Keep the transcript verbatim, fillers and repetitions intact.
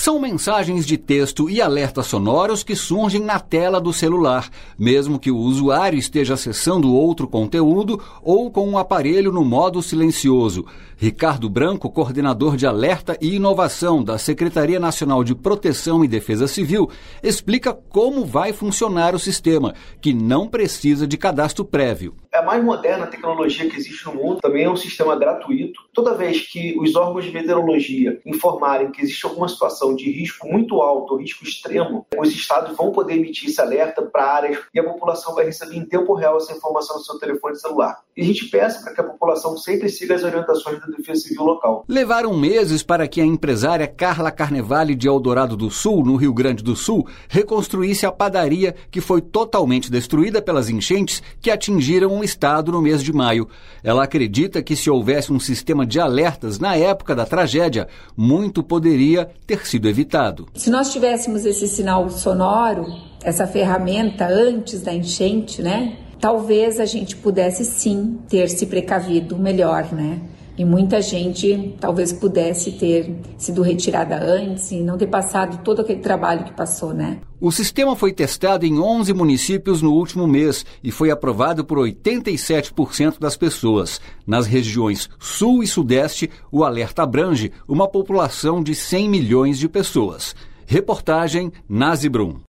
São mensagens de texto e alertas sonoros que surgem na tela do celular, mesmo que o usuário esteja acessando outro conteúdo ou com o aparelho no modo silencioso. Ricardo Branco, coordenador de alerta e inovação da Secretaria Nacional de Proteção e Defesa Civil, explica como vai funcionar o sistema, que não precisa de cadastro prévio. A mais moderna tecnologia que existe no mundo também é um sistema gratuito. Toda vez que os órgãos de meteorologia informarem que existe alguma situação de risco muito alto, risco extremo, os estados vão poder emitir esse alerta para áreas e a população vai receber em tempo real essa informação no seu telefone celular. E a gente peça para que a população sempre siga as orientações da Defesa Civil local. Levaram meses para que a empresária Carla Carnevale de Eldorado do Sul, no Rio Grande do Sul, reconstruísse a padaria que foi totalmente destruída pelas enchentes que atingiram o estado no mês de maio. Ela acredita que se houvesse um sistema de alertas na época da tragédia, muito poderia ter sido evitado. Se nós tivéssemos esse sinal sonoro, essa ferramenta antes da enchente, né? Talvez a gente pudesse sim ter se precavido melhor, né? E muita gente talvez pudesse ter sido retirada antes e não ter passado todo aquele trabalho que passou, né? O sistema foi testado em onze municípios no último mês e foi aprovado por oitenta e sete por cento das pessoas. Nas regiões Sul e Sudeste, o alerta abrange uma população de cem milhões de pessoas. Reportagem Nazi Brum.